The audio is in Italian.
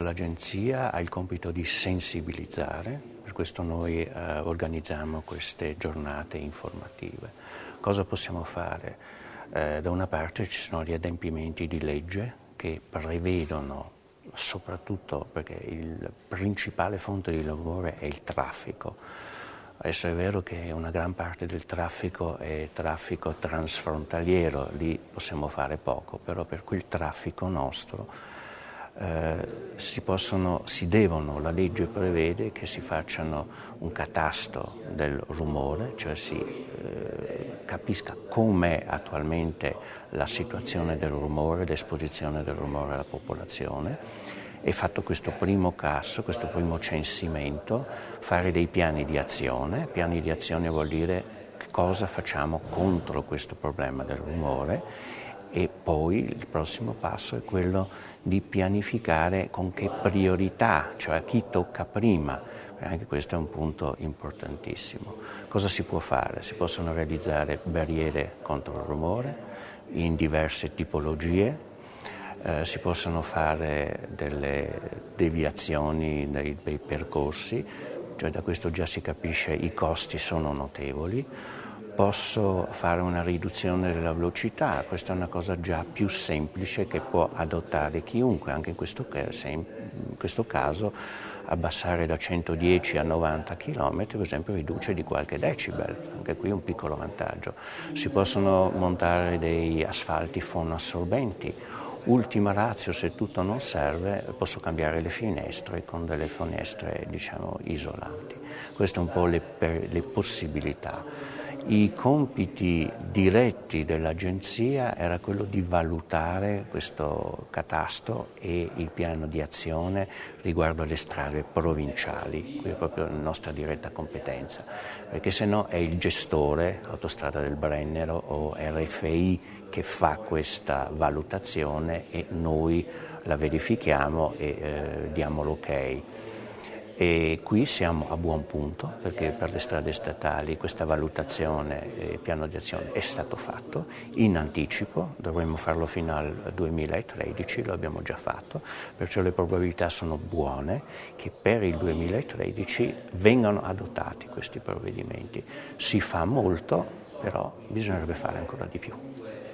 l'Agenzia ha il compito di sensibilizzare, per questo noi organizziamo queste giornate informative. Cosa possiamo fare? Da una parte ci sono gli adempimenti di legge che prevedono, soprattutto perché il principale fonte di lavoro è il traffico. Adesso è vero che una gran parte del traffico è traffico transfrontaliero, lì possiamo fare poco, però per quel traffico nostro la legge prevede che si facciano un catasto del rumore, cioè si capisca com'è attualmente la situazione del rumore, l'esposizione del rumore alla popolazione, e fatto questo primo caso, questo primo censimento, fare dei piani di azione. Piani di azione vuol dire cosa facciamo contro questo problema del rumore, e poi il prossimo passo è quello di pianificare con che priorità, cioè a chi tocca prima. Anche questo è un punto importantissimo. Cosa si può fare? Si possono realizzare barriere contro il rumore in diverse tipologie. Si possono fare delle deviazioni dei percorsi, cioè da questo già si capisce i costi sono notevoli. Posso fare una riduzione della velocità, questa è una cosa già più semplice che può adottare chiunque, anche in questo caso abbassare da 110 a 90 km, per esempio riduce di qualche decibel, anche qui un piccolo vantaggio. Si possono montare dei asfalti fonoassorbenti. Ultima ratio, se tutto non serve, posso cambiare le finestre con delle finestre, isolanti. Queste un po' le possibilità. I compiti diretti dell'Agenzia era quello di valutare questo catasto e il piano di azione riguardo alle strade provinciali, qui è proprio la nostra diretta competenza, perché se no è il gestore, Autostrada del Brennero o RFI, che fa questa valutazione e noi la verifichiamo e diamo l'ok. E qui siamo a buon punto, perché per le strade statali questa valutazione e piano di azione è stato fatto in anticipo, dovremmo farlo fino al 2013, lo abbiamo già fatto, perciò le probabilità sono buone che per il 2013 vengano adottati questi provvedimenti. Si fa molto, però bisognerebbe fare ancora di più.